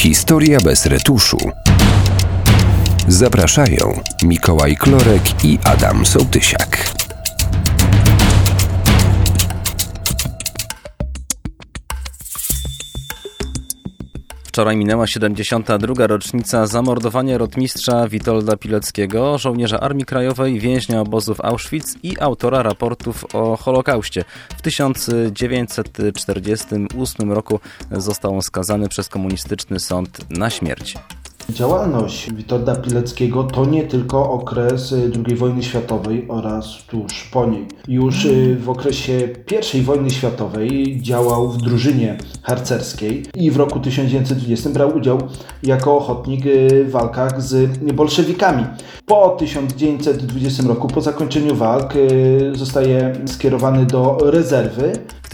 Historia bez retuszu. Zapraszają Mikołaj Klorek i Adam Sołtysiak. Wczoraj minęła 72. rocznica zamordowania rotmistrza Witolda Pileckiego, żołnierza Armii Krajowej, więźnia obozów Auschwitz i autora raportów o Holokauście. W 1948 roku został on skazany przez komunistyczny sąd na śmierć. Działalność Witolda Pileckiego to nie tylko okres II wojny światowej oraz tuż po niej. Już w okresie I wojny światowej działał w drużynie harcerskiej i w roku 1920 brał udział jako ochotnik w walkach z bolszewikami. Po 1920 roku, po zakończeniu walk, zostaje skierowany do rezerwy. W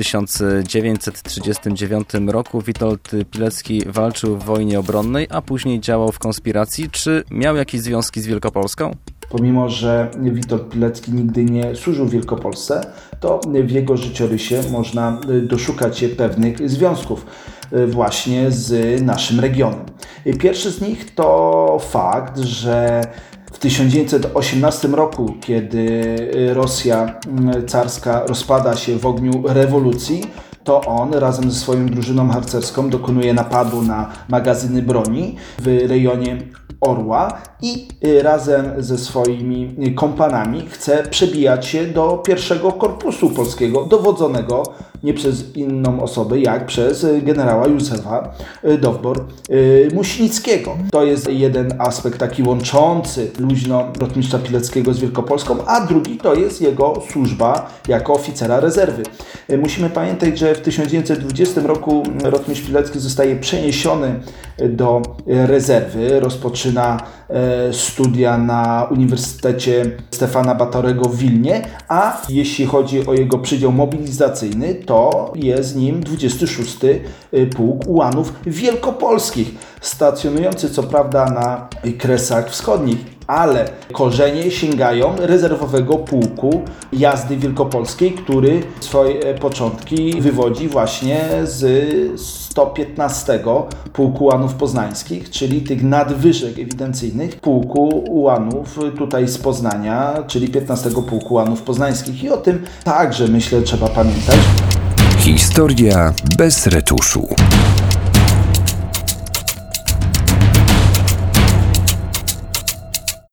1939 roku Witold Pilecki walczył w wojnie obronnej, a później działał w konspiracji. Czy miał jakieś związki z Wielkopolską? Pomimo że Witold Pilecki nigdy nie służył w Wielkopolsce, to w jego życiorysie można doszukać się pewnych związków właśnie z naszym regionem. Pierwszy z nich to fakt, że w 1918 roku, kiedy Rosja carska rozpada się w ogniu rewolucji, to on razem ze swoją drużyną harcerską dokonuje napadu na magazyny broni w rejonie Orła i razem ze swoimi kompanami chce przebijać się do pierwszego korpusu polskiego, dowodzonego nie przez inną osobę, jak przez generała Józefa Dowbor-Muśnickiego. To jest jeden aspekt taki łączący luźno rotmistrza Pileckiego z Wielkopolską, a drugi to jest jego służba jako oficera rezerwy. Musimy pamiętać, że w 1920 roku rotmistrz Pilecki zostaje przeniesiony do rezerwy, rozpoczyna studia na Uniwersytecie Stefana Batorego w Wilnie, a jeśli chodzi o jego przydział mobilizacyjny, to jest nim 26. Pułk Ułanów Wielkopolskich, stacjonujący co prawda na Kresach Wschodnich, ale korzenie sięgają rezerwowego pułku jazdy wielkopolskiej, który swoje początki wywodzi właśnie z 115 Pułku Ułanów Poznańskich, czyli tych nadwyżek ewidencyjnych Pułku Ułanów tutaj z Poznania, czyli 15 Pułku Ułanów Poznańskich. I o tym także, myślę, trzeba pamiętać. Historia bez retuszu.